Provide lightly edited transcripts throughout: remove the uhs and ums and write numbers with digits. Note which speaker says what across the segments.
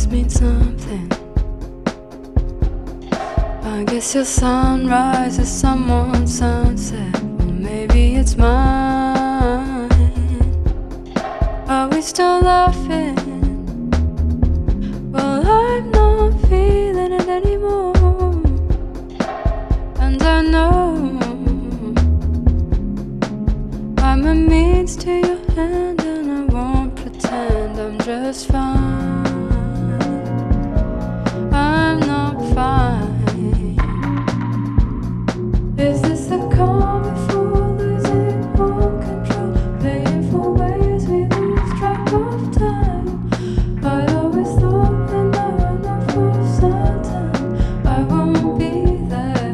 Speaker 1: mean something. I guess your sunrise is someone's sunset. Well, maybe it's mine. Are we still laughing? Well, I'm not feeling it anymore. And I know I'm a means to your hand, and I won't pretend I'm just fine. I'm not fine. Is this a calm before losing all control? Playing for ways we lose track of time. I always thought that now I know for certain I won't be there.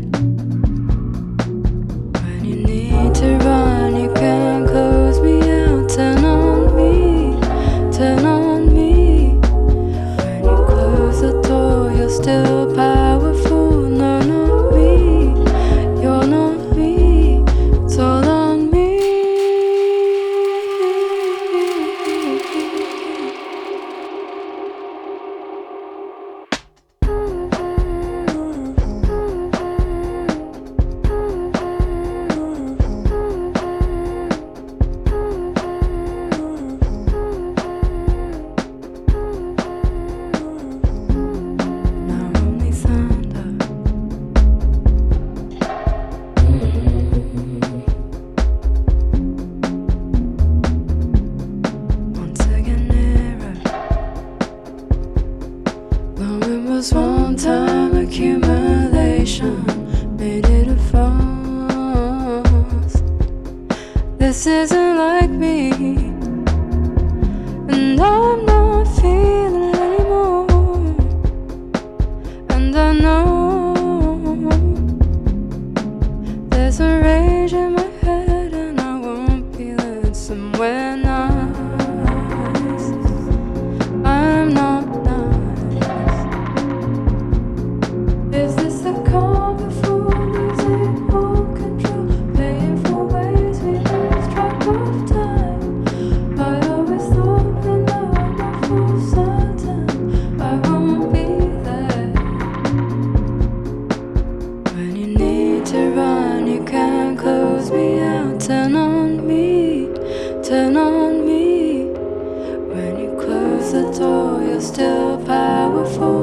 Speaker 1: When you need to run, you can close me out. Turn on me, turn on me. When you close the door, you're still powerful. No, not me, you're not me. It's all on me. Now only thunder. Once again nearer. Though it was one time accumulation, made it a force. This isn't like me, and I'm not feeling it anymore. And I know there's a rage in my head, and I won't be led somewhere nice. I'm not nice. Is this a calm before losing all control? Playing for ways we lose track of time. I always thought that now I know for certain I won't be there. When you need to run, you can close me out. Turn on me, turn on me. When you close the door, you're still powerful.